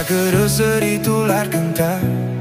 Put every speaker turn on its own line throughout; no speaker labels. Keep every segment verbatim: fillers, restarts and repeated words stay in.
Dacă răsăritul ar cânta,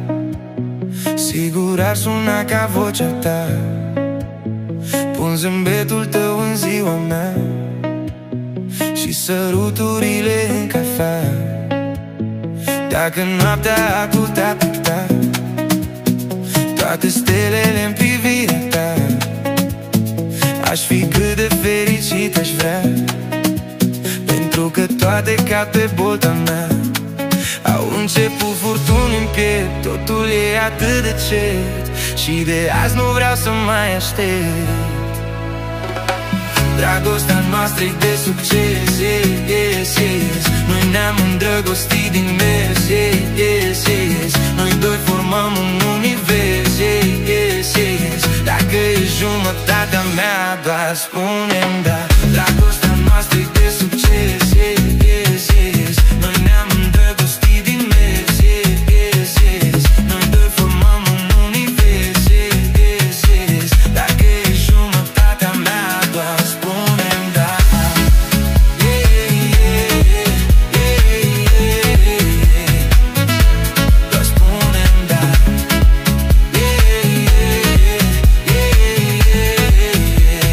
sigur ar suna ca vocea ta. Pun zâmbetul tău în ziua mea și săruturile în cafea. Dacă noaptea ar putea picta toate stelele în privirea ta, aș fi cât de fericit aș vrea, pentru că toate ca pe bolta mea. Au început furtuni în piept, totul e atât de cert, și de azi nu vreau să mai aștept. Dragostea noastră e de succes, yes, yes, yes. Noi ne-am îndrăgostit din mers, yes, yes, yes. Noi doi formăm un univers, yes, yes, yes. Dacă e jumătatea mea, doar spune-mi da. Dragostea noastră e de succes, yes, yes, yes. Noi ne-am îndrăgostit din mers, yes, yes, yes. Noi doi formăm un univers, yes, yes, yes. Dacă e jumătatea mea, doar spune-mi da. Yeah, yeah, yeah, yeah, yeah. Doar spune-mi da. Yeah, yeah, yeah, yeah, yeah.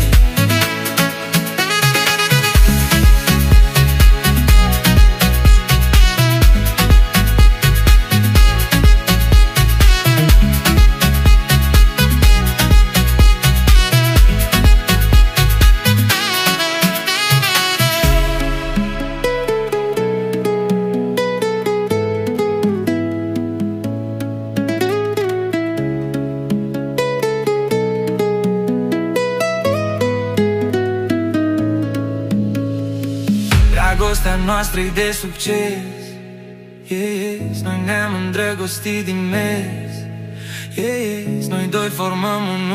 Dragostea noastră e de succes, yes. Noi ne-am îndrăgostit din mers, yes. Noi doi formăm un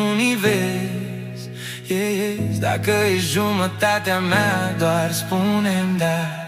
univers, yes. Dacă e jumătatea mea, doar spune-mi da.